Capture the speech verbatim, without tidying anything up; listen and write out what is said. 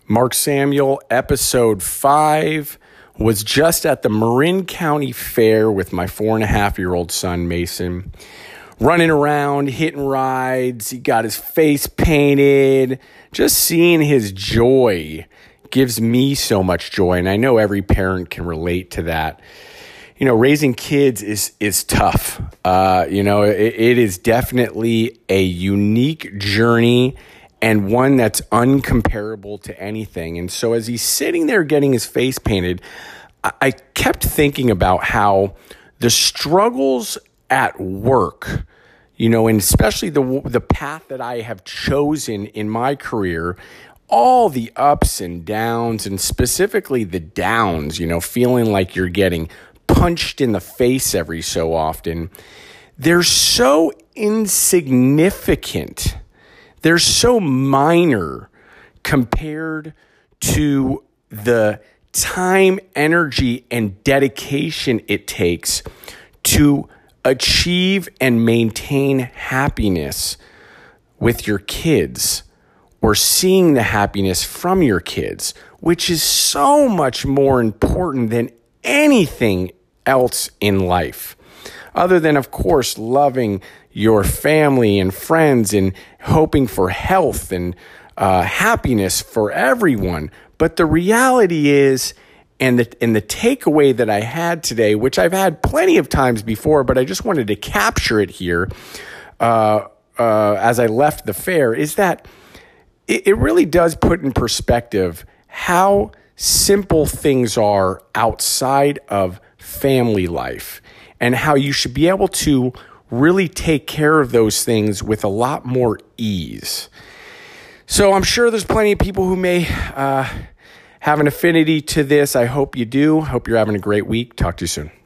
Mark Samuel, episode five, was just at the Marin County Fair with my four and a half year old son, Mason, running around, hitting rides. He got his face painted. Just seeing his joy gives me so much joy. And I know every parent can relate to that. You know, raising kids is, is tough. Uh, you know, it, it is definitely a unique journey and one that's uncomparable to anything. And so as he's sitting there getting his face painted, I, I kept thinking about how the struggles at work, you know, and especially the the path that I have chosen in my career, all the ups and downs, and specifically the downs, you know, feeling like you're getting punched in the face every so often, they're so insignificant. They're so minor compared to the time, energy, and dedication it takes to achieve and maintain happiness with your kids, or seeing the happiness from your kids, which is so much more important than anything else in life. Other than, of course, loving your family and friends and hoping for health and uh, happiness for everyone. But the reality is, and the, and the takeaway that I had today, which I've had plenty of times before, but I just wanted to capture it here uh, uh, as I left the fair, is that it, it really does put in perspective how simple things are outside of family life, and how you should be able to really take care of those things with a lot more ease. So I'm sure there's plenty of people who may uh, have an affinity to this. I hope you do. Hope you're having a great week. Talk to you soon.